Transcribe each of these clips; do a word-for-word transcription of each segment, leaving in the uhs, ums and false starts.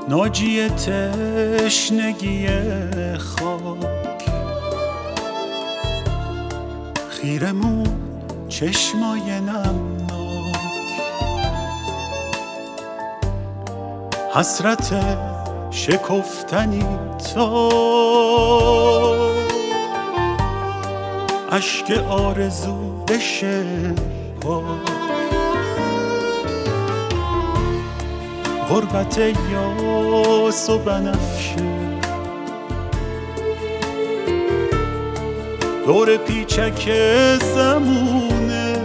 ناجی تشنگی خاک، خیرمون چشمای نمناک، حسرت شکفتنی تا اشک آرزو بشه پاک، غربت یاس و بنفشه دور پیچک زمونه،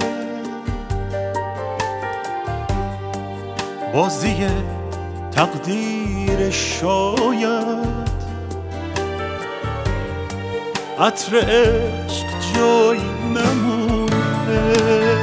بازی تقدیر شاید عطر عشق جایی نمونه.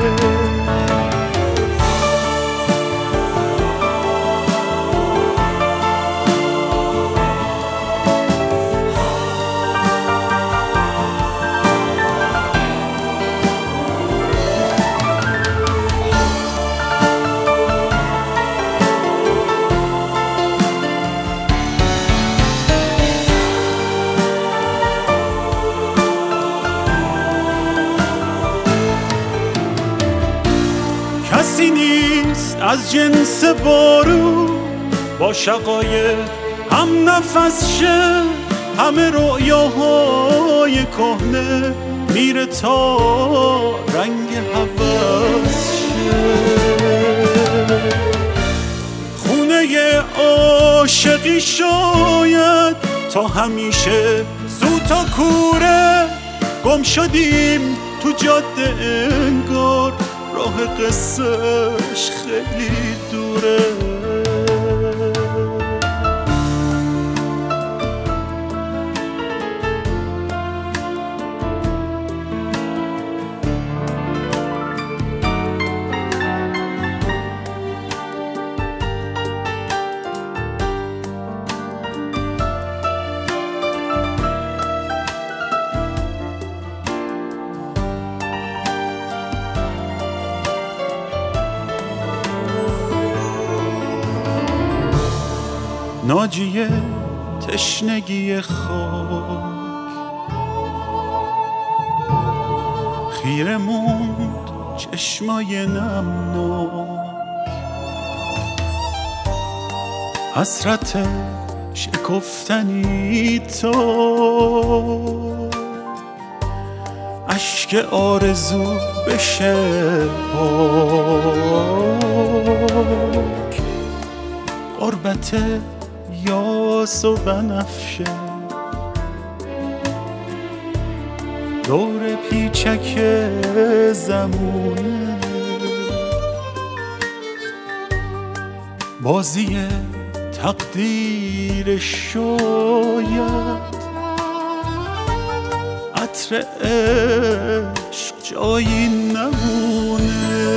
کسی نیست از جنس بارون با شقایق هم نفس شه، همه رؤیاهای کهنه میره تا رنگ هوس شه. خونه عاشقی شاید تا همیشه زود تا کوره، گم شدیم تو جاده انگار راه قصهش خیلی دوره. ناجی تشنگی خاک، خیره موند چشمای نمناک، حسرت شکفتنی تا اشک آرزو بشه پاک، غربت یاس و بنفشه دور پیچک زمونه، بازی تقدیر شاید عطر عشق جایی نمونه.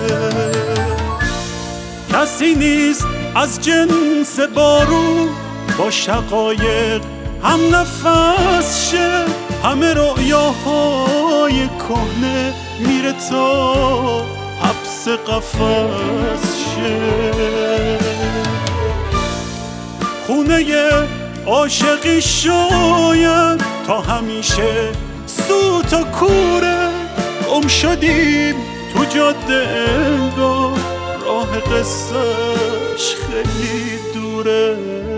کسی نیست از جنس بارون با شقایق هم نفس شه، همه رؤیاهای کهنه میره تا حبس قفس شه. خونه عاشقی شاید تا همیشه سو تا کوره، گم شدیم تو جاده انگار راه قصهش خیلی دوره.